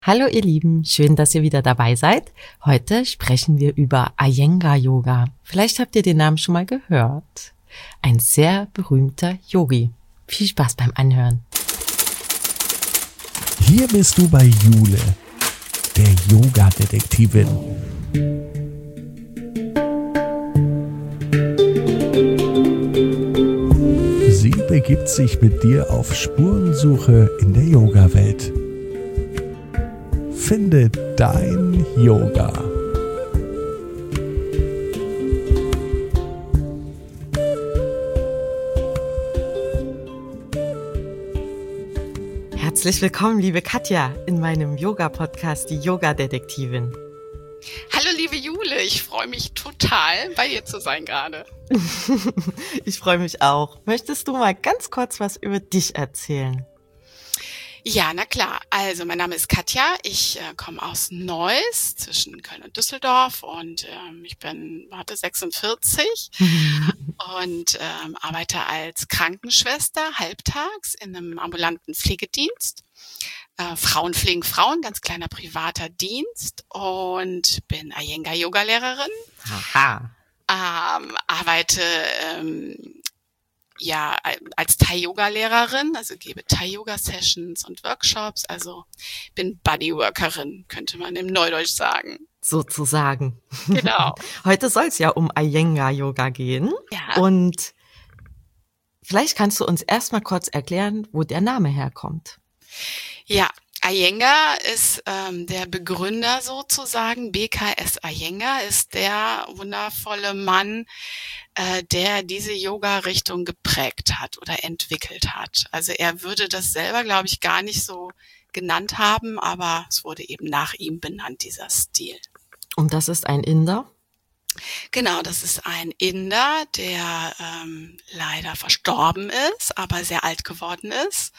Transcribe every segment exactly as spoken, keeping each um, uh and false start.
Hallo ihr Lieben, schön, dass ihr wieder dabei seid. Heute sprechen wir über Iyengar-Yoga. Vielleicht habt ihr den Namen schon mal gehört. Ein sehr berühmter Yogi. Viel Spaß beim Anhören. Hier bist du bei Jule, der Yoga-Detektivin. Sie begibt sich mit dir auf Spurensuche in der Yoga-Welt. Finde dein Yoga. Herzlich willkommen, liebe Katja, in meinem Yoga-Podcast, die Yoga-Detektivin. Hallo liebe Jule, ich freue mich total, bei dir zu sein gerade. Ich freue mich auch. Möchtest du mal ganz kurz was über dich erzählen? Ja, na klar. Also mein Name ist Katja, ich äh, komme aus Neuss zwischen Köln und Düsseldorf und ähm, ich bin, warte, sechsundvierzig und ähm, arbeite als Krankenschwester halbtags in einem ambulanten Pflegedienst. Äh, Frauen pflegen Frauen, ganz kleiner privater Dienst und bin Iyengar-Yoga-Lehrerin. Aha. Ähm, arbeite ähm, ja als Thai-Yoga-Lehrerin, also gebe Thai-Yoga-Sessions und Workshops, also bin Bodyworkerin, könnte man im Neudeutsch sagen. Sozusagen. Genau. Heute soll es ja um Iyengar-Yoga gehen. Ja. Und vielleicht kannst du uns erstmal kurz erklären, wo der Name herkommt. Ja, Iyengar ist ähm, der Begründer sozusagen. B K S Iyengar ist der wundervolle Mann, äh, der diese Yoga-Richtung geprägt hat oder entwickelt hat. Also er würde das selber, glaube ich, gar nicht so genannt haben, aber es wurde eben nach ihm benannt, dieser Stil. Und das ist ein Inder? Genau, das ist ein Inder, der ähm, leider verstorben ist, aber sehr alt geworden ist.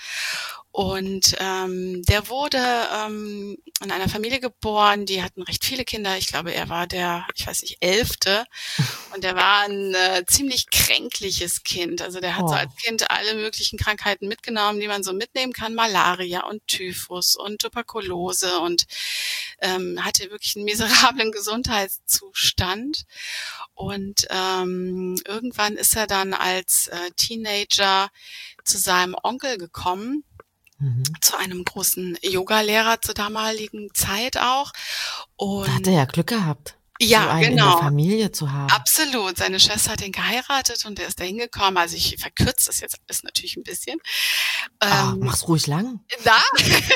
Und ähm, der wurde ähm, in einer Familie geboren, die hatten recht viele Kinder. Ich glaube, er war der, ich weiß nicht, elfte. Und er war ein äh, ziemlich kränkliches Kind. Also der hat Oh. so als Kind alle möglichen Krankheiten mitgenommen, die man so mitnehmen kann. Malaria und Typhus und Tuberkulose und ähm, hatte wirklich einen miserablen Gesundheitszustand. Und ähm, irgendwann ist er dann als äh, Teenager zu seinem Onkel gekommen, Mhm. zu einem großen Yoga-Lehrer zur damaligen Zeit auch. Und Da hat er ja Glück gehabt, ja, so einen genau. in der Familie zu haben. Absolut. Seine Schwester hat ihn geheiratet und er ist da hingekommen. Also ich verkürze das jetzt alles natürlich ein bisschen. Ah, Ähm, mach's ruhig lang. da?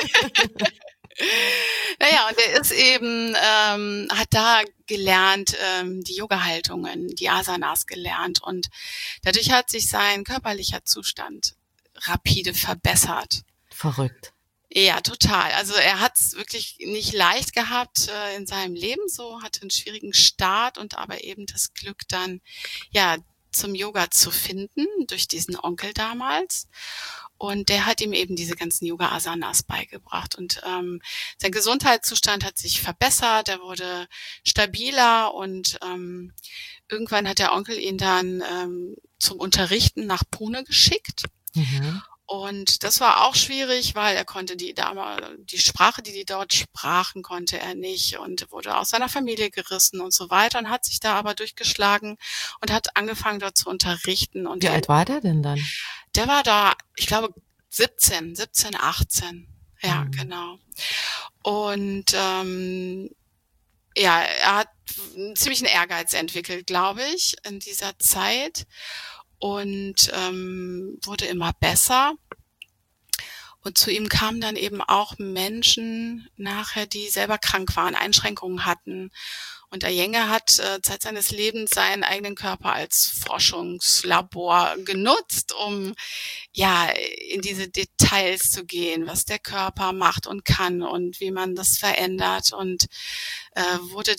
Naja, und er ist eben, ähm, hat da gelernt, ähm, die Yoga-Haltungen, die Asanas gelernt und dadurch hat sich sein körperlicher Zustand rapide verbessert. Verrückt. Ja, total. Also er hat es wirklich nicht leicht gehabt äh, in seinem Leben, so hatte einen schwierigen Start und aber eben das Glück dann, ja, zum Yoga zu finden durch diesen Onkel damals. Und der hat ihm eben diese ganzen Yoga-Asanas beigebracht. Und ähm, sein Gesundheitszustand hat sich verbessert, er wurde stabiler und ähm, irgendwann hat der Onkel ihn dann ähm, zum Unterrichten nach Pune geschickt. Mhm. Und das war auch schwierig, weil er konnte die Dame, die Sprache, die die dort sprachen, konnte er nicht und wurde aus seiner Familie gerissen und so weiter und hat sich da aber durchgeschlagen und hat angefangen dort zu unterrichten. Und Wie alt war der denn dann? der war da, ich glaube, siebzehn, siebzehn, achtzehn. Ja, Mhm. genau. Und ähm, ja, er hat einen ziemlichen Ehrgeiz entwickelt, glaube ich, in dieser Zeit und ähm, wurde immer besser. Und zu ihm kamen dann eben auch Menschen nachher, die selber krank waren, Einschränkungen hatten. Und Iyengar hat äh, Zeit seines Lebens seinen eigenen Körper als Forschungslabor genutzt, um ja in diese Details zu gehen, was der Körper macht und kann und wie man das verändert und äh, wurde da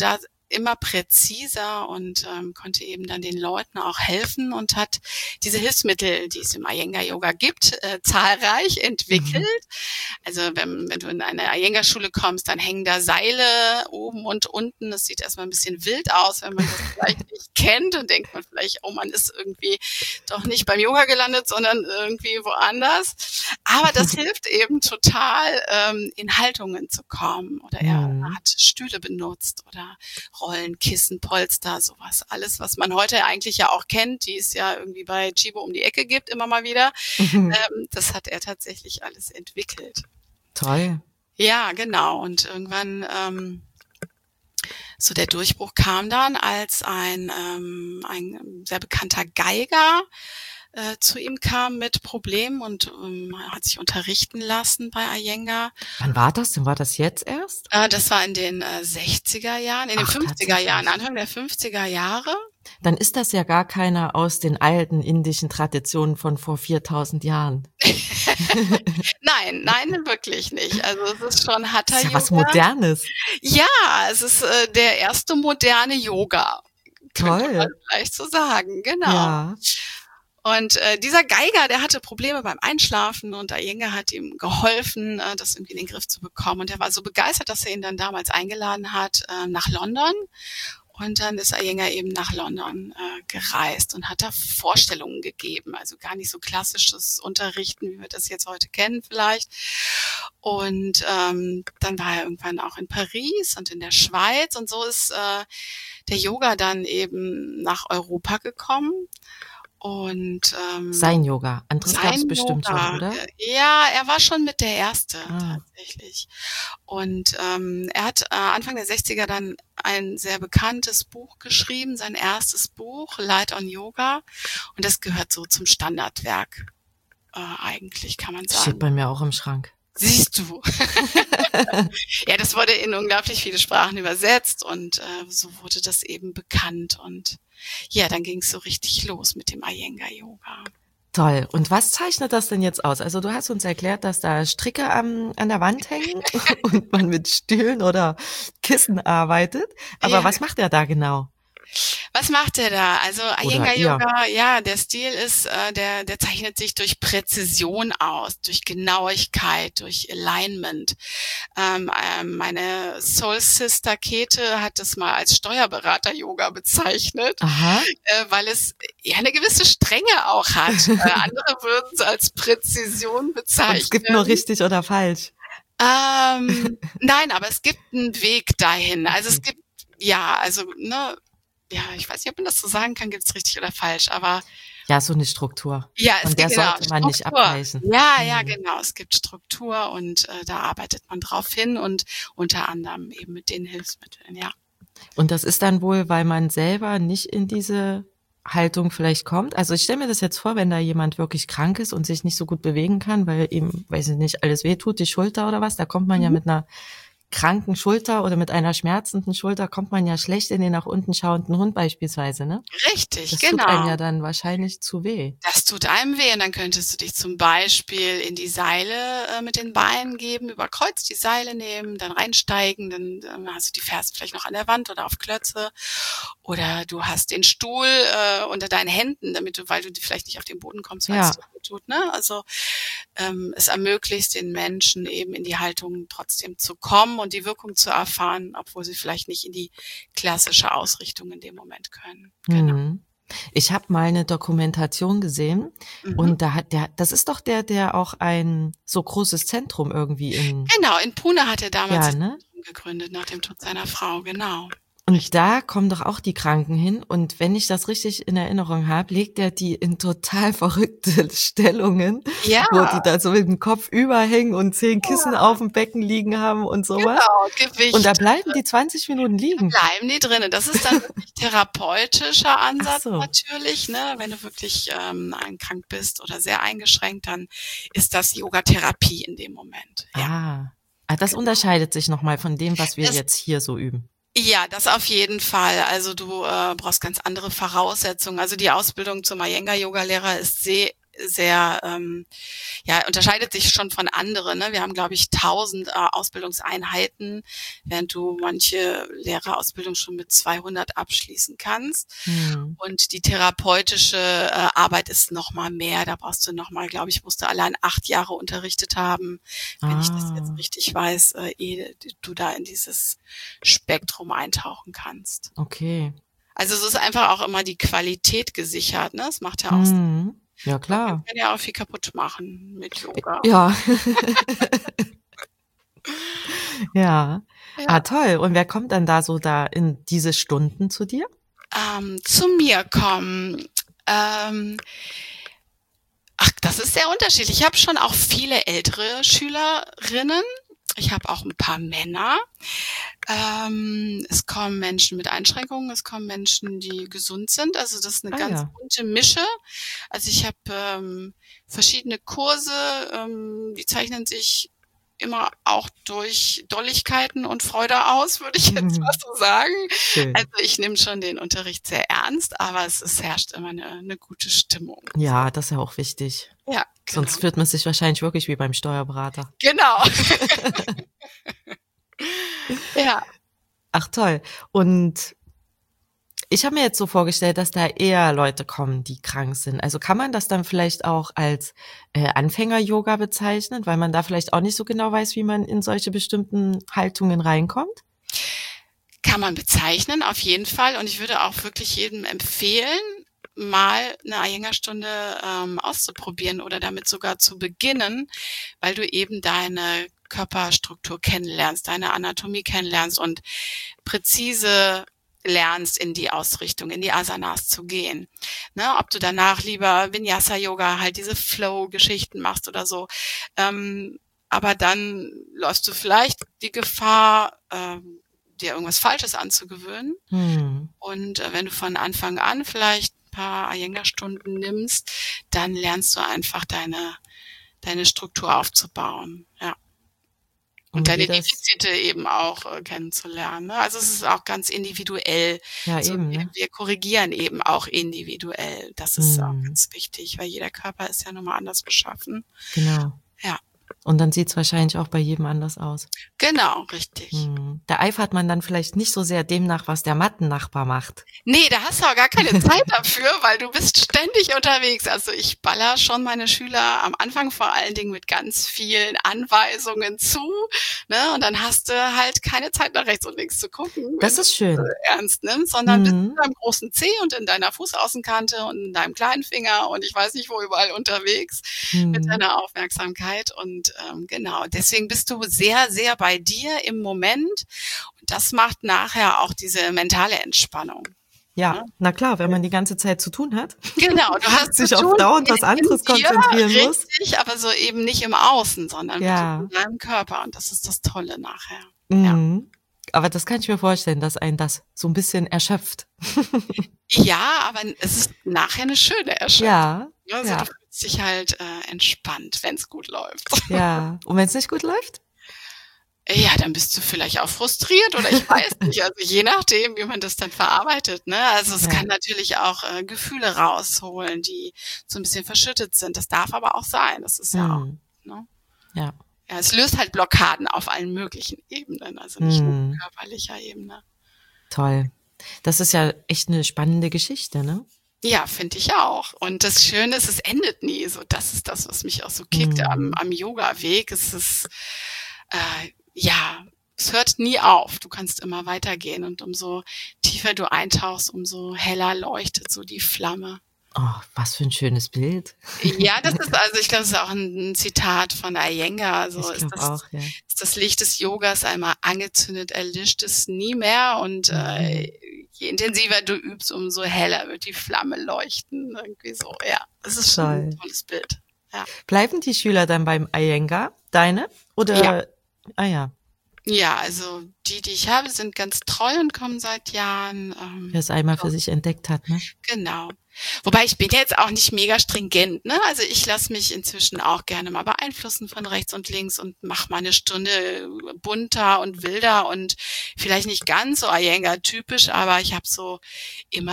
immer präziser und ähm, konnte eben dann den Leuten auch helfen und hat diese Hilfsmittel, die es im Iyengar-Yoga gibt, äh, zahlreich entwickelt. Mhm. Also wenn, wenn du in eine Iyengar-Schule kommst, dann hängen da Seile oben und unten. Das sieht erstmal ein bisschen wild aus, wenn man das vielleicht nicht kennt und denkt man vielleicht, oh, man ist irgendwie doch nicht beim Yoga gelandet, sondern irgendwie woanders. Aber das hilft eben total, ähm, in Haltungen zu kommen. Oder er mhm. hat Stühle benutzt oder Rollen, Kissen, Polster, sowas. Alles, was man heute eigentlich ja auch kennt, die es ja irgendwie bei Chibo um die Ecke gibt, immer mal wieder. Mhm. Ähm, das hat er tatsächlich alles entwickelt. Toll. Ja, genau. Und irgendwann ähm, so der Durchbruch kam dann, als ein, ähm, ein sehr bekannter Geiger äh, zu ihm kam mit Problemen und ähm, hat sich unterrichten lassen bei Iyengar. Wann war das denn? War das jetzt erst? Äh, das war in den äh, sechziger Jahren, in den Ach, fünfziger Jahren, Anfang der fünfziger Jahre. Dann ist das ja gar keiner aus den alten indischen Traditionen von vor viertausend Jahren. Nein, nein, wirklich nicht. Also es ist schon Hatha Yoga. Ist ja was Modernes. Ja, es ist äh, der erste moderne Yoga. Toll. Könnte man vielleicht so sagen, genau. Ja. Und äh, dieser Geiger, der hatte Probleme beim Einschlafen und Iyengar hat ihm geholfen, äh, das irgendwie in den Griff zu bekommen. Und er war so begeistert, dass er ihn dann damals eingeladen hat äh, nach London. Und dann ist Iyengar eben nach London äh, gereist und hat da Vorstellungen gegeben. Also gar nicht so klassisches Unterrichten, wie wir das jetzt heute kennen vielleicht. Und ähm, dann war er irgendwann auch in Paris und in der Schweiz. Und so ist äh, der Yoga dann eben nach Europa gekommen. Und ähm, sein Yoga, anderes gab es bestimmt schon, oder? Ja, er war schon mit der Erste ah. tatsächlich. Und ähm, er hat äh, Anfang der sechziger dann ein sehr bekanntes Buch geschrieben, sein erstes Buch, Light on Yoga. Und das gehört so zum Standardwerk, äh, eigentlich kann man sagen. Steht bei mir auch im Schrank. Siehst du. Ja, das wurde in unglaublich viele Sprachen übersetzt und äh, so wurde das eben bekannt. Und ja, dann ging es so richtig los mit dem Iyengar-Yoga. Toll. Und was zeichnet das denn jetzt aus? Also du hast uns erklärt, dass da Stricke am, an der Wand hängen und man mit Stühlen oder Kissen arbeitet. Aber ja. Was macht er da genau? Was macht er da? Also Iyengar-Yoga, ja, der Stil ist, äh, der, der zeichnet sich durch Präzision aus, durch Genauigkeit, durch Alignment. Ähm, äh, meine Soul Sister Käthe hat das mal als Steuerberater-Yoga bezeichnet, Aha. Äh, weil es ja eine gewisse Strenge auch hat. äh, andere würden es als Präzision bezeichnen. Und es gibt nur richtig oder falsch. Ähm, nein, aber es gibt einen Weg dahin. Also es gibt, ja, also, ne, ja, ich weiß nicht, ob man das so sagen kann, gibt es richtig oder falsch, aber ja, so eine Struktur. Ja, es Von der genau, sollte man Struktur. nicht abweichen. Ja, ja, genau. Es gibt Struktur und äh, da arbeitet man drauf hin und unter anderem eben mit den Hilfsmitteln, ja. Und das ist dann wohl, weil man selber nicht in diese Haltung vielleicht kommt. Also ich stelle mir das jetzt vor, wenn da jemand wirklich krank ist und sich nicht so gut bewegen kann, weil ihm, weiß ich nicht, alles wehtut, die Schulter oder was, da kommt man mhm. ja mit einer kranken Schulter oder mit einer schmerzenden Schulter kommt man ja schlecht in den nach unten schauenden Hund beispielsweise, ne? Richtig, das genau. Das tut einem ja dann wahrscheinlich zu weh. Das tut einem weh und dann könntest du dich zum Beispiel in die Seile äh, mit den Beinen geben, über Kreuz die Seile nehmen, dann reinsteigen, dann, dann hast du die Fersen vielleicht noch an der Wand oder auf Klötze oder du hast den Stuhl äh, unter deinen Händen, damit du, weil du vielleicht nicht auf den Boden kommst, weil ja. es so gut tut, ne? Also ähm, es ermöglicht den Menschen eben in die Haltung trotzdem zu kommen und die Wirkung zu erfahren, obwohl sie vielleicht nicht in die klassische Ausrichtung in dem Moment können. Genau. Mhm. Ich habe mal eine Dokumentation gesehen mhm. und da hat der, das ist doch der, der auch ein so großes Zentrum irgendwie in. Genau, in Pune hat er damals ja, ne? gegründet nach dem Tod seiner Frau, genau. Und da kommen doch auch die Kranken hin. Und wenn ich das richtig in Erinnerung habe, legt er die in total verrückte Stellungen, ja. wo die da so mit dem Kopf überhängen und zehn Kissen ja. auf dem Becken liegen haben und sowas. Genau, Gewicht. Und da bleiben die zwanzig Minuten liegen. Da bleiben die drinnen. Das ist dann wirklich therapeutischer Ansatz so. natürlich, ne? Wenn du wirklich ähm, krank bist oder sehr eingeschränkt, dann ist das Yoga-Therapie in dem Moment. Ja. Ah, das genau. unterscheidet sich nochmal von dem, was wir das, jetzt hier so üben. Ja, das auf jeden Fall. Also du äh, brauchst ganz andere Voraussetzungen. Also die Ausbildung zum Iyengar-Yoga-Lehrer ist sehr, sehr, ähm, ja, unterscheidet sich schon von anderen. Ne? Wir haben, glaube ich, tausend äh, Ausbildungseinheiten, während du manche Lehrerausbildung schon mit zweihundert abschließen kannst. Hm. Und die therapeutische äh, Arbeit ist noch mal mehr. Da brauchst du noch mal, glaube ich, musst du allein acht Jahre unterrichtet haben, wenn Ah. ich das jetzt richtig weiß, äh, ehe du da in dieses Spektrum eintauchen kannst. Okay. Also es ist einfach auch immer die Qualität gesichert, ne? Es macht ja auch Hm. Ja, klar. Man kann ja auch viel kaputt machen mit Yoga. Ja. ja. Ja. Ah, toll. Und wer kommt dann da so da in diese Stunden zu dir? Ähm, zu mir kommen. Ähm, ach, das ist sehr unterschiedlich. Ich habe schon auch viele ältere Schülerinnen. Ich habe auch ein paar Männer. Ähm, es kommen Menschen mit Einschränkungen, es kommen Menschen, die gesund sind. Also das ist eine Ah, ganz ja. bunte Mische. Also ich habe ähm, verschiedene Kurse, ähm, die zeichnen sich immer auch durch Dolligkeiten und Freude aus, würde ich jetzt Mhm. mal so sagen. Schön. Also ich nehme schon den Unterricht sehr ernst, aber es, es herrscht immer eine, eine gute Stimmung. Ja, das ist ja auch wichtig. Ja, genau. Sonst fühlt man sich wahrscheinlich wirklich wie beim Steuerberater. Genau. ja. Ach toll. Und ich habe mir jetzt so vorgestellt, dass da eher Leute kommen, die krank sind. Also kann man das dann vielleicht auch als äh, Anfänger-Yoga bezeichnen, weil man da vielleicht auch nicht so genau weiß, wie man in solche bestimmten Haltungen reinkommt? Kann man bezeichnen, auf jeden Fall. Und ich würde auch wirklich jedem empfehlen, mal eine Iyengar-Stunde ähm, auszuprobieren oder damit sogar zu beginnen, weil du eben deine Körperstruktur kennenlernst, deine Anatomie kennenlernst und präzise lernst, in die Ausrichtung, in die Asanas zu gehen. Ne, ob du danach lieber Vinyasa-Yoga, halt diese Flow-Geschichten machst oder so. Ähm, aber dann läufst du vielleicht die Gefahr, ähm, dir irgendwas Falsches anzugewöhnen. Hm. Und äh, wenn du von Anfang an vielleicht ein paar Iyengar-Stunden nimmst, dann lernst du einfach deine, deine Struktur aufzubauen. Ja. Und, Und deine wie das- Defizite eben auch äh, kennenzulernen. Ne? Also es ist auch ganz individuell. Ja, so, eben, wir, ne? wir korrigieren eben auch individuell. Das ist auch Mhm. ganz wichtig, weil jeder Körper ist ja nun mal anders beschaffen. Genau. Ja. Und dann sieht's wahrscheinlich auch bei jedem anders aus. Genau, richtig. Hm. Da eifert man dann vielleicht nicht so sehr dem nach, was der Mattennachbar macht. Nee, da hast du auch gar keine Zeit dafür, weil du bist ständig unterwegs. Also ich baller schon meine Schüler am Anfang vor allen Dingen mit ganz vielen Anweisungen zu. Ne? Und dann hast du halt keine Zeit nach rechts und links zu gucken, Das wenn ist du schön. es ernst nimmst, sondern bist Mhm. in deinem großen Zeh und in deiner Fußaußenkante und in deinem kleinen Finger und ich weiß nicht wo überall unterwegs mit Hm. deiner Aufmerksamkeit. Und ähm, genau, deswegen bist du sehr, sehr bei dir im Moment. Und das macht nachher auch diese mentale Entspannung. Ja, na klar, wenn man die ganze Zeit zu tun hat. Genau, du hast Sich zu auf tun dauernd in- was anderes in dir, konzentrieren muss. Richtig, aber so eben nicht im Außen, sondern Ja. wirklich in deinem Körper. Und das ist das Tolle nachher. Mhm. Aber das kann ich mir vorstellen, dass einen das so ein bisschen erschöpft. Ja, aber es ist nachher eine schöne Erschöpfung. Ja, Also ja. du fühlst dich halt äh, entspannt, wenn es gut läuft. ja. Und wenn es nicht gut läuft? Ja, dann bist du vielleicht auch frustriert oder ich weiß nicht. Also je nachdem, wie man das dann verarbeitet. Ne? Also es Ja. kann natürlich auch äh, Gefühle rausholen, die so ein bisschen verschüttet sind. Das darf aber auch sein. Das ist ja auch. Hm. Ne? Ja. Ja, es löst halt Blockaden auf allen möglichen Ebenen, also nicht nur Hm. auf körperlicher Ebene. Toll. Das ist ja echt eine spannende Geschichte, ne? Ja, finde ich auch. Und das Schöne ist, es endet nie. So, das ist das, was mich auch so kickt Mhm. am, am Yoga-Weg. Es ist, äh, ja, es hört nie auf. Du kannst immer weitergehen und umso tiefer du eintauchst, umso heller leuchtet so die Flamme. Oh, was für ein schönes Bild. Ja, das ist also, ich glaube, das ist auch ein, ein Zitat von Iyengar. Also Ich ist glaube das, auch, ja. ist das Licht des Yogas einmal angezündet, erlischt es nie mehr. Und äh, je intensiver du übst, umso heller wird die Flamme leuchten. Irgendwie so, ja. Das ist schon ein Toll. tolles Bild. Ja. Bleiben die Schüler dann beim Iyengar, deine? Oder? Ja. Ah ja, Ja, also die, die ich habe, sind ganz treu und kommen seit Jahren. Ähm, wer es einmal für sich entdeckt hat, ne? Genau. Wobei ich bin jetzt auch nicht mega stringent, ne? Also ich lasse mich inzwischen auch gerne mal beeinflussen von rechts und links und mache mal eine Stunde bunter und wilder und vielleicht nicht ganz so Iyengar-typisch, aber ich habe so immer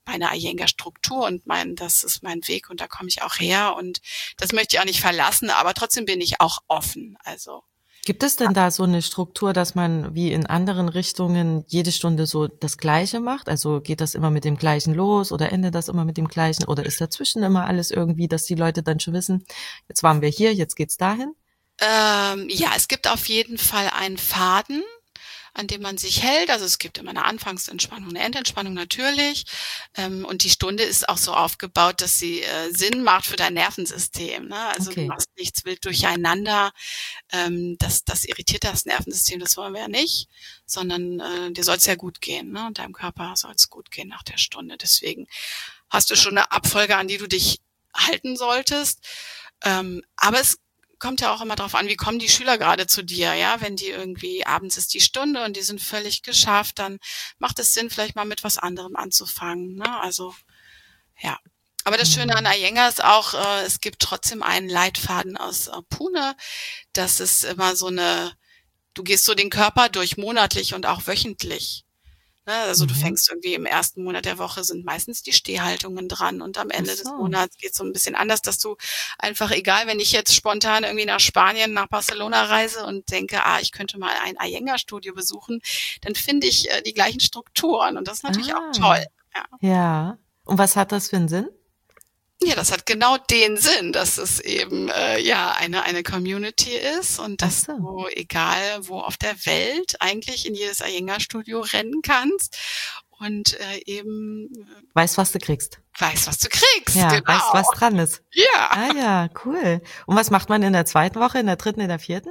meine Iyengar-Struktur und mein, das ist mein Weg und da komme ich auch her und das möchte ich auch nicht verlassen, aber trotzdem bin ich auch offen, also. Gibt es denn da so eine Struktur, dass man wie in anderen Richtungen jede Stunde so das Gleiche macht? Also geht das immer mit dem Gleichen los oder endet das immer mit dem Gleichen oder ist dazwischen immer alles irgendwie, dass die Leute dann schon wissen, jetzt waren wir hier, jetzt geht's dahin? Ähm, ja, es gibt auf jeden Fall einen Faden, an dem man sich hält. Also es gibt immer eine Anfangsentspannung, eine Endentspannung natürlich. Ähm, und die Stunde ist auch so aufgebaut, dass sie äh, Sinn macht für dein Nervensystem. Ne? Also Okay. du machst nichts wild durcheinander. Ähm, das, das irritiert das Nervensystem, das wollen wir ja nicht, sondern äh, dir soll es ja gut gehen. Ne? Und deinem Körper soll es gut gehen nach der Stunde. Deswegen hast du schon eine Abfolge, an die du dich halten solltest. Ähm, aber es kommt ja auch immer darauf an, wie kommen die Schüler gerade zu dir, ja, wenn die irgendwie, abends ist die Stunde und die sind völlig geschafft, dann macht es Sinn, vielleicht mal mit was anderem anzufangen, ne, also, ja. Aber das Schöne an Iyengar ist auch, äh, es gibt trotzdem einen Leitfaden aus äh, Pune, das ist immer so eine, du gehst so den Körper durch monatlich und auch wöchentlich. Ne, also du Mhm. fängst irgendwie im ersten Monat der Woche sind meistens die Stehhaltungen dran und am Ende Ach des so. Monats geht es so ein bisschen anders, dass du einfach, egal, wenn ich jetzt spontan irgendwie nach Spanien, nach Barcelona reise und denke, ah, ich könnte mal ein Iyengar-Studio besuchen, dann finde ich äh, die gleichen Strukturen und das ist natürlich Ah. auch toll. Ja. Ja. Und was hat das für einen Sinn? Ja, das hat genau den Sinn, dass es eben äh, ja eine eine Community ist und dass Ach so. du, egal wo auf der Welt, eigentlich in jedes Iyengar-Studio rennen kannst und äh, eben äh, Weißt, was du kriegst. weißt, was du kriegst. Ja, Genau. weißt, was dran ist. Ja. Ah ja, cool. Und was macht man in der zweiten Woche, in der dritten, in der vierten?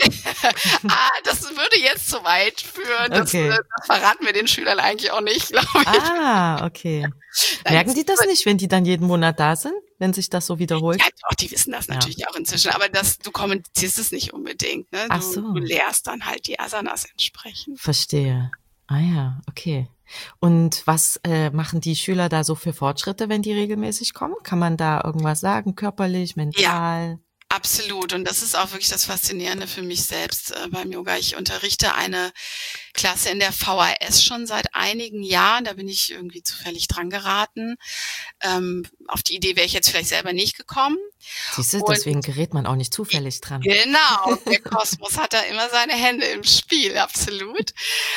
ah, das würde jetzt zu weit führen. Das, Okay. äh, das verraten wir den Schülern eigentlich auch nicht, glaube ich. Ah, okay. Nein, Merken die das nicht, wenn die dann jeden Monat da sind, wenn sich das so wiederholt? Ja, doch, die wissen das Ja. natürlich auch inzwischen, aber das, du kommentierst es nicht unbedingt. Ne? Du, Ach so. du lehrst dann halt die Asanas entsprechend. Verstehe. Ah ja, okay. Und was äh, machen die Schüler da so für Fortschritte, wenn die regelmäßig kommen? Kann man da irgendwas sagen, körperlich, mental? Absolut. Und das ist auch wirklich das Faszinierende für mich selbst äh, beim Yoga. Ich unterrichte eine Klasse in der V H S schon seit einigen Jahren. Da bin ich irgendwie zufällig dran geraten. Ähm, auf die Idee wäre ich jetzt vielleicht selber nicht gekommen. Siehst du, Und- deswegen gerät man auch nicht zufällig dran. Genau, der Kosmos hat da immer seine Hände im Spiel, absolut.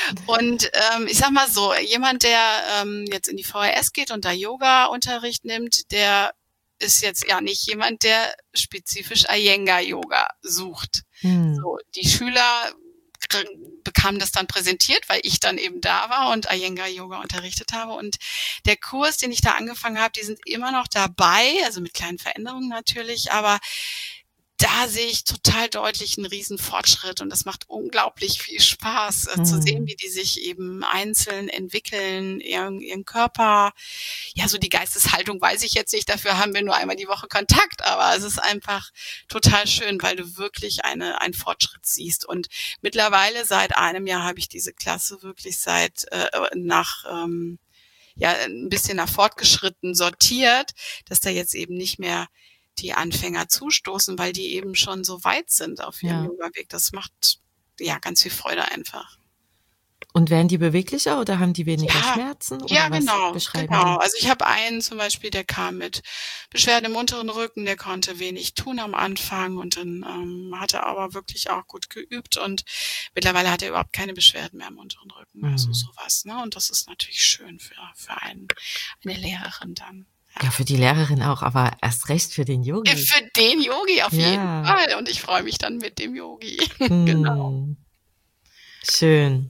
Und ähm, ich sag mal so, jemand, der ähm, jetzt in die V H S geht und da Yoga-Unterricht nimmt, der ist jetzt ja nicht jemand, der spezifisch Iyengar-Yoga sucht. Hm. So, die Schüler kr- bekamen das dann präsentiert, weil ich dann eben da war und Iyengar-Yoga unterrichtet habe. Und der Kurs, den ich da angefangen habe, die sind immer noch dabei, also mit kleinen Veränderungen natürlich, aber da sehe ich total deutlich einen riesen Fortschritt und das macht unglaublich viel Spaß, äh, Mhm. zu sehen, wie die sich eben einzeln entwickeln, ihren, ihren Körper. Ja, so die Geisteshaltung weiß ich jetzt nicht, dafür haben wir nur einmal die Woche Kontakt, aber es ist einfach total schön, weil du wirklich eine, einen Fortschritt siehst. Und mittlerweile seit einem Jahr habe ich diese Klasse wirklich seit äh, nach ähm, ja ein bisschen nach fortgeschritten sortiert, dass da jetzt eben nicht mehr die Anfänger zustoßen, weil die eben schon so weit sind auf ihrem Ja. Yoga-Weg. Das macht ja ganz viel Freude einfach. Und werden die beweglicher oder haben die weniger Ja. Schmerzen? Oder Ja, was genau, beschreiben genau. die? Also ich habe einen zum Beispiel, der kam mit Beschwerden im unteren Rücken, der konnte wenig tun am Anfang und dann ähm, hat er aber wirklich auch gut geübt und mittlerweile hat er überhaupt keine Beschwerden mehr im unteren Rücken. Also Mhm. sowas, ne? Und das ist natürlich schön für, für einen, eine Lehrerin dann. Ja, für die Lehrerin auch, aber erst recht für den Yogi. Ja, für den Yogi auf Ja. jeden Fall. Und ich freue mich dann mit dem Yogi. Hm. Genau. Schön.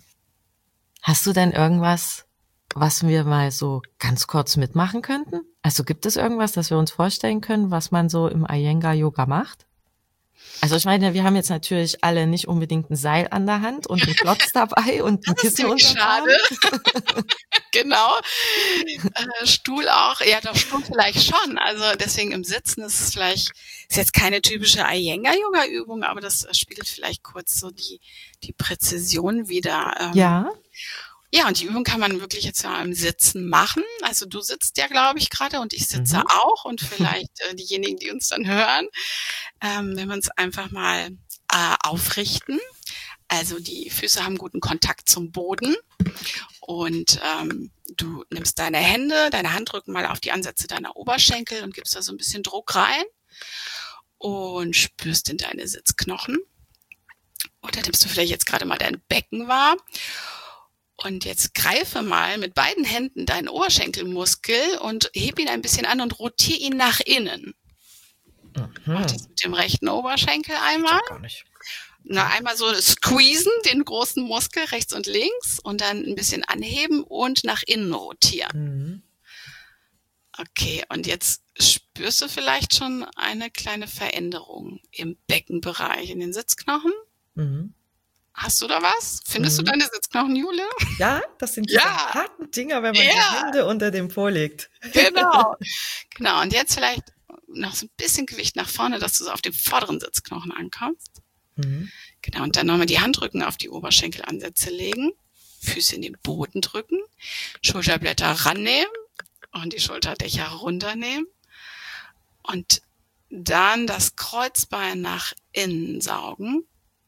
Hast du denn irgendwas, was wir mal so ganz kurz mitmachen könnten? Also gibt es irgendwas, das wir uns vorstellen können, was man so im Iyengar-Yoga macht? Also ich meine, wir haben jetzt natürlich alle nicht unbedingt ein Seil an der Hand und einen Klotz dabei und ein Das ist Kissen ziemlich unterm Arm. schade. Genau. Äh, Stuhl auch. Ja, doch, Stuhl vielleicht schon. Also deswegen im Sitzen ist es vielleicht, ist jetzt keine typische Iyengar-Yoga-Übung, aber das äh, spiegelt vielleicht kurz so die, die Präzision wieder. Ähm, Ja, Ja, und die Übung kann man wirklich jetzt ja im Sitzen machen. Also du sitzt ja, glaube ich, gerade und ich sitze Mhm. auch und vielleicht äh, diejenigen, die uns dann hören, ähm, wenn wir uns einfach mal äh, aufrichten. Also die Füße haben guten Kontakt zum Boden Und ähm, du nimmst deine Hände, deine Handrücken mal auf die Ansätze deiner Oberschenkel und gibst da so ein bisschen Druck rein und spürst in deine Sitzknochen. Oder nimmst du vielleicht jetzt gerade mal dein Becken wahr. Und jetzt greife mal mit beiden Händen deinen Oberschenkelmuskel und heb ihn ein bisschen an und rotier ihn nach innen. Mhm. Mach das mit dem rechten Oberschenkel einmal. Gar nicht. Na, einmal so squeezen, den großen Muskel rechts und links und dann ein bisschen anheben und nach innen rotieren. Mhm. Okay, und jetzt spürst du vielleicht schon eine kleine Veränderung im Beckenbereich, in den Sitzknochen. Mhm. Hast du da was? Findest mhm. du deine Sitzknochen, Jule? Ja, das sind diese ja. harten Dinger, wenn man ja. die Hände unter dem Po legt. Genau. Genau, und jetzt vielleicht noch so ein bisschen Gewicht nach vorne, dass du so auf den vorderen Sitzknochen ankommst. Mhm. Genau, und dann nochmal die Handrücken auf die Oberschenkelansätze legen, Füße in den Boden drücken, Schulterblätter rannehmen und die Schulterdächer runternehmen und dann das Kreuzbein nach innen saugen.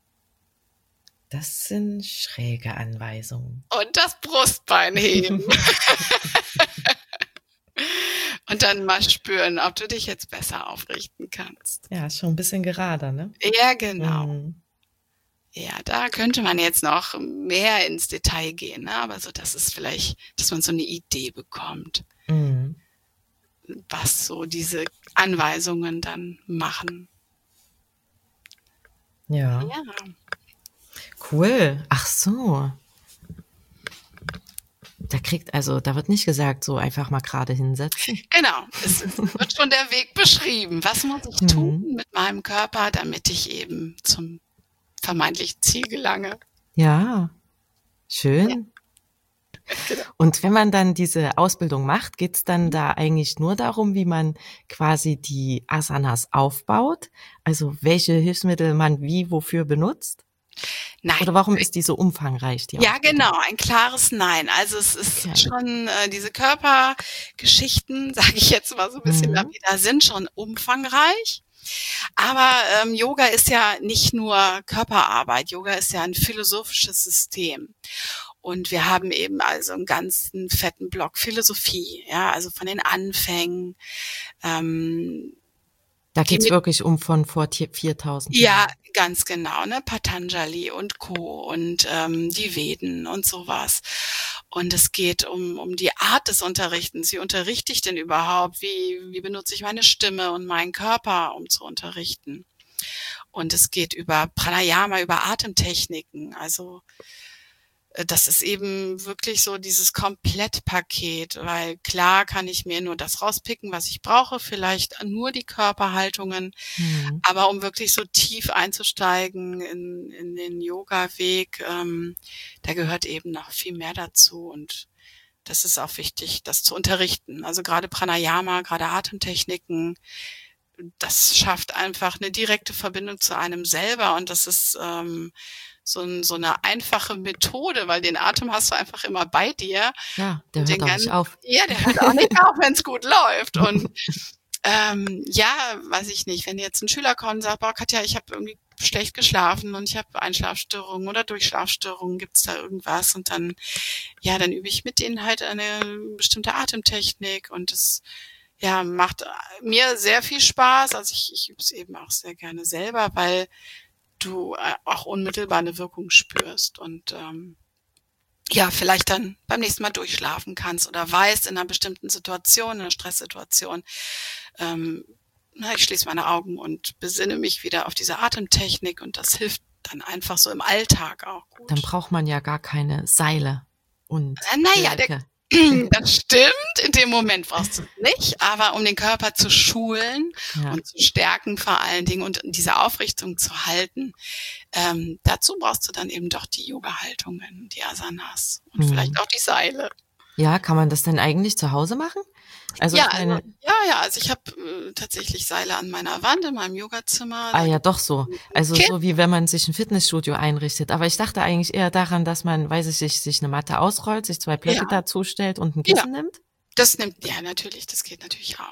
Das sind schräge Anweisungen. Und das Brustbein heben. Und dann mal spüren, ob du dich jetzt besser aufrichten kannst. Ja, ist schon ein bisschen gerader, ne? Ja, genau. Mhm. Ja, da könnte man jetzt noch mehr ins Detail gehen, ne? Aber so, dass es vielleicht, dass man so eine Idee bekommt, mhm. was so diese Anweisungen dann machen. Ja. Ja. Cool. Ach so. Da kriegt, also, da wird nicht gesagt, so einfach mal gerade hinsetzen. Genau. Es wird schon der Weg beschrieben. Was muss ich tun mhm. mit meinem Körper, damit ich eben zum vermeintlichen Ziel gelange? Ja. Schön. Ja. Genau. Und wenn man dann diese Ausbildung macht, geht's dann da eigentlich nur darum, wie man quasi die Asanas aufbaut? Also, welche Hilfsmittel man wie, wofür benutzt? Nein. Oder warum ist die so umfangreich? Die ja, genau, ein klares Nein. Also es ist okay. schon, äh, diese Körpergeschichten, sage ich jetzt mal so ein bisschen, mhm. da sind schon umfangreich. Aber ähm, Yoga ist ja nicht nur Körperarbeit. Yoga ist ja ein philosophisches System. Und wir haben eben also einen ganzen fetten Block Philosophie, ja, also von den Anfängen, ähm, da geht's mit, wirklich um von vor viertausend Ja, Jahren. Ganz genau, ne, Patanjali und Co. und ähm, die Veden und sowas. Und es geht um um die Art des Unterrichtens. Wie unterrichte ich denn überhaupt? Wie wie benutze ich meine Stimme und meinen Körper, um zu unterrichten? Und es geht über Pranayama, über Atemtechniken. Also das ist eben wirklich so dieses Komplettpaket, weil klar kann ich mir nur das rauspicken, was ich brauche, vielleicht nur die Körperhaltungen, mhm. aber um wirklich so tief einzusteigen in, in den Yoga-Weg, ähm, da gehört eben noch viel mehr dazu und das ist auch wichtig, das zu unterrichten. Also gerade Pranayama, gerade Atemtechniken, das schafft einfach eine direkte Verbindung zu einem selber und das ist ähm, so, ein, so eine einfache Methode, weil den Atem hast du einfach immer bei dir. Ja, der hört auch nicht auf. Ja, der hört auch nicht auf, wenn es gut läuft. Und ähm, ja, weiß ich nicht, wenn jetzt ein Schüler kommt und sagt, boah Katja, ich habe irgendwie schlecht geschlafen und ich habe Einschlafstörungen oder Durchschlafstörungen, gibt's da irgendwas? Und dann, ja, dann übe ich mit denen halt eine bestimmte Atemtechnik und das ja, macht mir sehr viel Spaß. Also ich, ich übe es eben auch sehr gerne selber, weil du auch unmittelbar eine Wirkung spürst und ähm, ja, vielleicht dann beim nächsten Mal durchschlafen kannst oder weißt in einer bestimmten Situation, in einer Stresssituation, ähm, na, ich schließe meine Augen und besinne mich wieder auf diese Atemtechnik und das hilft dann einfach so im Alltag auch gut. Dann braucht man ja gar keine Seile und Naja, der das stimmt, in dem Moment brauchst du es nicht, aber um den Körper zu schulen ja. und zu stärken vor allen Dingen und diese Aufrichtung zu halten, ähm, dazu brauchst du dann eben doch die Yoga-Haltungen, die Asanas und mhm. vielleicht auch die Seile. Ja, kann man das denn eigentlich zu Hause machen? Also ja, ich meine, also, ja, ja, also ich habe äh, tatsächlich Seile an meiner Wand in meinem Yogazimmer. Ah ja, doch so. Also okay. So wie wenn man sich ein Fitnessstudio einrichtet. Aber ich dachte eigentlich eher daran, dass man, weiß ich nicht, sich eine Matte ausrollt, sich zwei Blöcke ja. dazu stellt und ein Kissen ja. nimmt. Das nimmt, ja natürlich, das geht natürlich auch.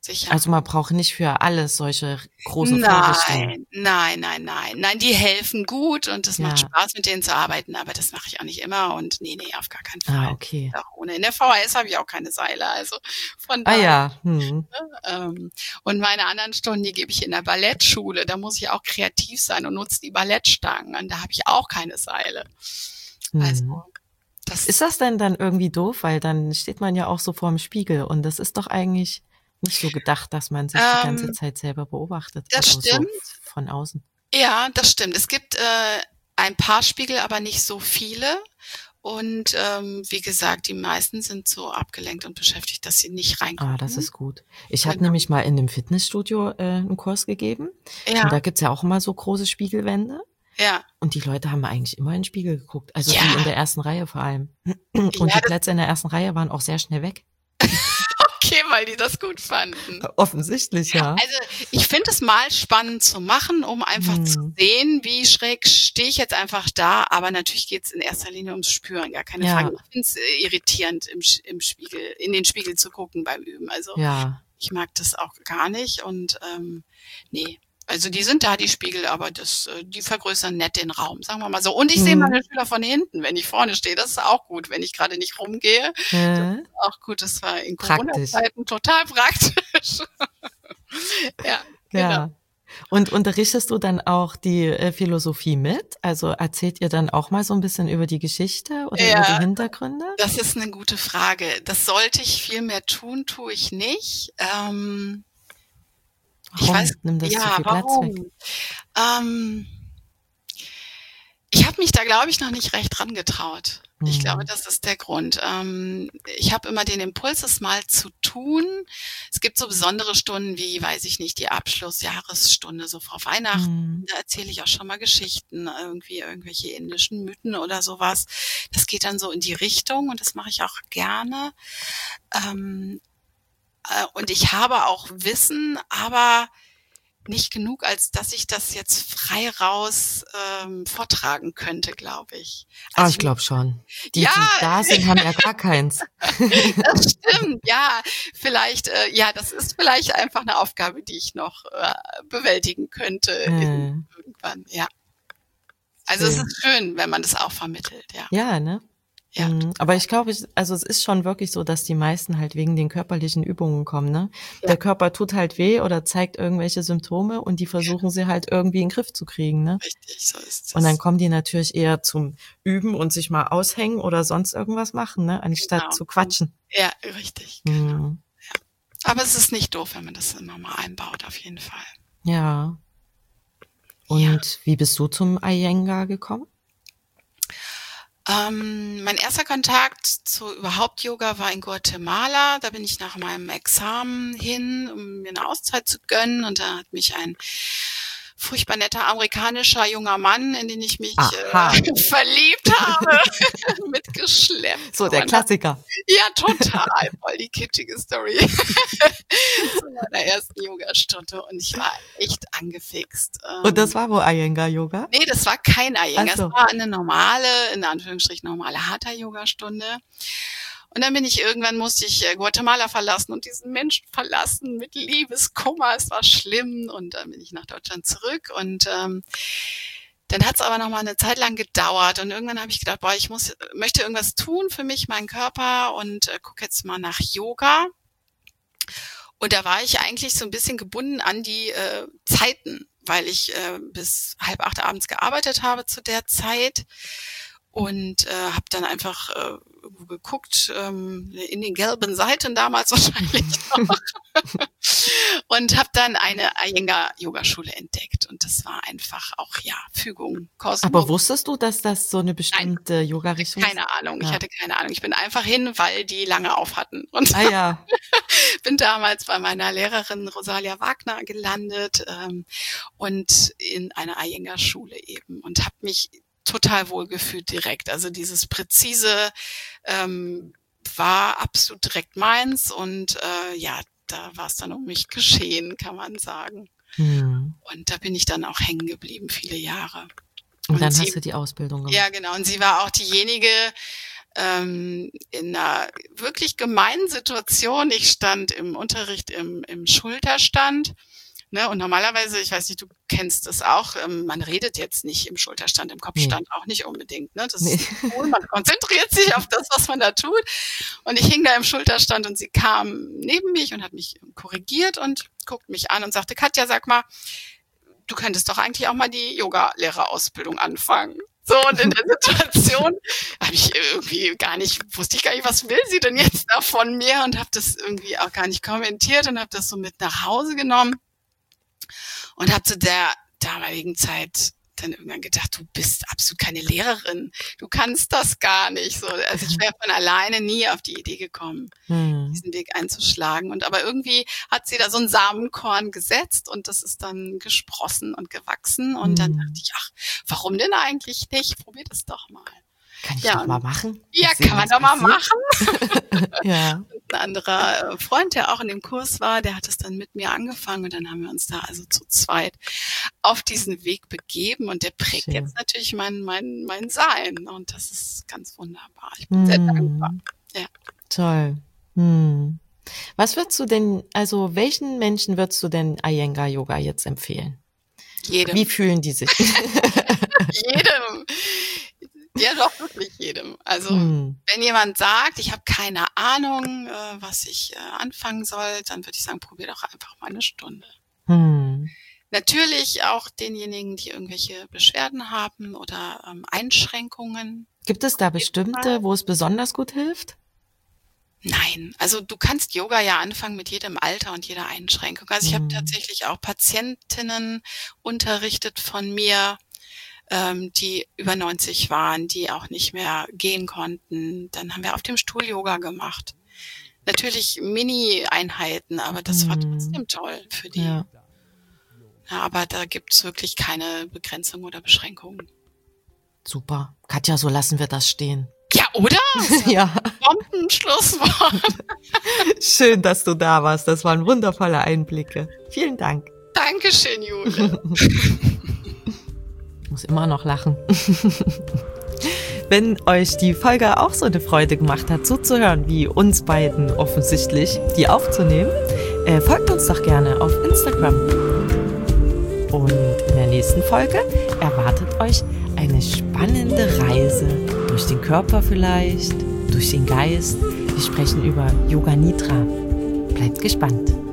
sicher. Also man braucht nicht für alles solche große Vorrichtungen. Nein, nein, nein, nein. Nein, die helfen gut und es macht Ja. Spaß, mit denen zu arbeiten, aber das mache ich auch nicht immer und nee, nee, auf gar keinen Fall. Ah, okay. Auch ohne. In der V H S habe ich auch keine Seile, also von Ah daher. ja. Hm. Ähm, und meine anderen Stunden, die gebe ich in der Ballettschule. Da muss ich auch kreativ sein und nutze die Ballettstangen. Und da habe ich auch keine Seile. Hm. Also, das Ist das denn dann irgendwie doof? Weil dann steht man ja auch so vorm Spiegel und das ist doch eigentlich nicht so gedacht, dass man sich die ganze Ähm, Zeit selber beobachtet. das Also stimmt. So von außen. Ja, das stimmt. Es gibt äh, ein paar Spiegel, aber nicht so viele. Und ähm, wie gesagt, die meisten sind so abgelenkt und beschäftigt, dass sie nicht reingucken. Ah, das ist gut. Ich habe Genau. nämlich mal in einem Fitnessstudio äh, einen Kurs gegeben. Und da Ja, gibt's ja auch immer so große Spiegelwände. ja. Und die Leute haben eigentlich immer in den Spiegel geguckt. Also Ja. die in der ersten Reihe vor allem. Und Ja, die das- Plätze in der ersten Reihe waren auch sehr schnell weg. Okay, weil die das gut fanden. Offensichtlich, ja. Also ich finde es mal spannend zu machen, um einfach Hm. zu sehen, wie schräg stehe ich jetzt einfach da. Aber natürlich geht es in erster Linie ums Spüren, gar keine Ja. Frage. Ich finde es äh, irritierend, im, Sch- im Spiegel, in den Spiegel zu gucken beim Üben. Also Ja. ich mag das auch gar nicht. Und ähm, nee, also die sind da, die Spiegel, aber das, äh, die vergrößern nett den Raum, sagen wir mal so. Und ich sehe Mhm. meine Schüler von hinten, wenn ich vorne stehe. Das ist auch gut, wenn ich gerade nicht rumgehe. Äh, Auch gut, das war in Praktisch. Corona-Zeiten total praktisch. Ja, genau. ja. Und unterrichtest du dann auch die äh, Philosophie mit? Also erzählt ihr dann auch mal so ein bisschen über die Geschichte oder Ja. über die Hintergründe? Das ist eine gute Frage. Das sollte ich viel mehr tun, tue ich nicht. Ähm, ich Warum weiß, nimmt das ja, zu viel warum? Platz weg? Ähm, ich habe mich da, glaube ich, noch nicht recht dran getraut. Ich Mhm. glaube, das ist der Grund. Ähm, ich habe immer den Impuls, es mal zu tun. Es gibt so besondere Stunden wie, weiß ich nicht, die Abschlussjahresstunde, so vor Weihnachten. Mhm. Da erzähle ich auch schon mal Geschichten, irgendwie irgendwelche indischen Mythen oder sowas. Das geht dann so in die Richtung und das mache ich auch gerne. Ähm, äh, und ich habe auch Wissen, aber nicht genug, als dass ich das jetzt frei raus ähm, vortragen könnte, glaube ich. Ah, Also ich glaube schon. Die, Ja. die da sind, haben ja gar keins. Das stimmt, ja. Vielleicht, äh, ja, das ist vielleicht einfach eine Aufgabe, die ich noch äh, bewältigen könnte in, Hm. irgendwann, ja. Also es Schön. ist schön, wenn man das auch vermittelt, ja. Ja, ne? Ja. Mhm. Aber ich glaube, ich- also es ist schon wirklich so, dass die meisten halt wegen den körperlichen Übungen kommen, ne? Ja. Der Körper tut halt weh oder zeigt irgendwelche Symptome und die versuchen sie halt irgendwie in den Griff zu kriegen, ne? Richtig, so ist es. Und dann kommen die natürlich eher zum Üben und sich mal aushängen oder sonst irgendwas machen, ne? Anstatt Genau. zu quatschen. Ja, richtig. Mhm. Aber es ist nicht doof, wenn man das immer mal einbaut, auf jeden Fall. Ja. Und Ja. wie bist du zum Iyengar gekommen? Ähm, mein erster Kontakt zu überhaupt Yoga war in Guatemala. Da bin ich nach meinem Examen hin, um mir eine Auszeit zu gönnen. Und da hat mich ein furchtbar netter amerikanischer junger Mann, in den ich mich Aha. äh, verliebt habe, mitgeschleppt. So, der Und Klassiker. Ja, total. Voll die kitschige Story. Zu meiner ersten Yogastunde. Und ich war echt angefixt. Ähm, Und das war wo Iyengar-Yoga? Nee, das war kein Iyengar. Ach so. Es war eine normale, in Anführungsstrichen normale Hatha-Yoga-Stunde. Und dann bin ich irgendwann, musste ich äh, Guatemala verlassen und diesen Menschen verlassen mit Liebeskummer. Es war schlimm. Und dann bin ich nach Deutschland zurück. Und ähm, dann hat es aber noch mal eine Zeit lang gedauert. Und irgendwann habe ich gedacht, boah, ich muss, möchte irgendwas tun für mich, meinen Körper und äh, gucke jetzt mal nach Yoga. Und da war ich eigentlich so ein bisschen gebunden an die äh, Zeiten, weil ich äh, bis halb acht abends gearbeitet habe zu der Zeit und äh, habe dann einfach äh, geguckt, ähm, in den gelben Seiten damals wahrscheinlich noch und habe dann eine Iyengar-Yogaschule entdeckt und das war einfach auch, ja, Fügung, Kosmos. Aber wusstest du, dass das so eine bestimmte Yoga-Richtung ist? Keine Ahnung, ich Ja. hatte keine Ahnung. Ich bin einfach hin, weil die lange auf hatten. Und Ah ja. bin damals bei meiner Lehrerin Rosalia Wagner gelandet ähm, und in einer Iyengar-Schule eben und habe mich total wohl gefühlt direkt. Also dieses präzise ähm, war absolut direkt meins und äh, ja, da war es dann um mich geschehen, kann man sagen. Hm. Und da bin ich dann auch hängen geblieben, viele Jahre. Und dann sie- hast du die Ausbildung gemacht. Ja, genau. Und sie war auch diejenige, ähm, in einer wirklich gemeinen Situation. Ich stand im Unterricht im, im Schulterstand. Ne, und normalerweise, ich weiß nicht, du kennst das auch, ähm, man redet jetzt nicht im Schulterstand, im Kopfstand nee. auch nicht unbedingt. Ne? Das nee. ist cool, man konzentriert sich auf das, was man da tut. Und ich hing da im Schulterstand und sie kam neben mich und hat mich korrigiert und guckt mich an und sagte, Katja, sag mal, du könntest doch eigentlich auch mal die Yoga-Lehrerausbildung anfangen. So, und in der Situation habe ich irgendwie gar nicht, wusste ich gar nicht, was will sie denn jetzt da von mir, und habe das irgendwie auch gar nicht kommentiert und habe das so mit nach Hause genommen. Und habe zu der damaligen Zeit dann irgendwann gedacht, du bist absolut keine Lehrerin. Du kannst das gar nicht. So, also ich wäre von alleine nie auf die Idee gekommen, hm. diesen Weg einzuschlagen. Und aber irgendwie hat sie da so ein Samenkorn gesetzt und das ist dann gesprossen und gewachsen. Und hm. dann dachte ich, ach, warum denn eigentlich nicht? Probier das doch mal. Kann ich ja, doch mal machen? Ja, kann man doch mal machen. Ja. Ein anderer Freund, der auch in dem Kurs war, der hat es dann mit mir angefangen und dann haben wir uns da also zu zweit auf diesen Weg begeben und der prägt Schön. Jetzt natürlich mein, mein, mein Sein und das ist ganz wunderbar. Ich bin hm. sehr dankbar. Ja. Toll. Hm. Was würdest du denn, also welchen Menschen würdest du denn Iyengar Yoga jetzt empfehlen? Jedem. Wie fühlen die sich? Jedem. Ja, doch, wirklich jedem. Also, hm. wenn jemand sagt, ich habe keine Ahnung, äh, was ich äh, anfangen soll, dann würde ich sagen, probier doch einfach mal eine Stunde. Hm. Natürlich auch denjenigen, die irgendwelche Beschwerden haben oder ähm, Einschränkungen. Gibt es da bestimmte, wo es besonders gut hilft? Nein, also du kannst Yoga ja anfangen mit jedem Alter und jeder Einschränkung. Also ich hm. habe tatsächlich auch Patientinnen unterrichtet von mir, die über neunzig waren, die auch nicht mehr gehen konnten. Dann haben wir auf dem Stuhl Yoga gemacht. Natürlich Mini-Einheiten, aber das mhm. war trotzdem toll für die. Ja. Ja, aber da gibt's wirklich keine Begrenzung oder Beschränkungen. Super. Katja, so lassen wir das stehen. Ja, oder? Ja. Bombenschlusswort. Schön, dass du da warst. Das waren wundervolle Einblicke. Vielen Dank. Dankeschön, Jule. Ich muss immer noch lachen. Wenn euch die Folge auch so eine Freude gemacht hat, zuzuhören, wie uns beiden offensichtlich, die aufzunehmen, äh, folgt uns doch gerne auf Instagram. Und in der nächsten Folge erwartet euch eine spannende Reise durch den Körper vielleicht, durch den Geist. Wir sprechen über Yoga Nidra. Bleibt gespannt.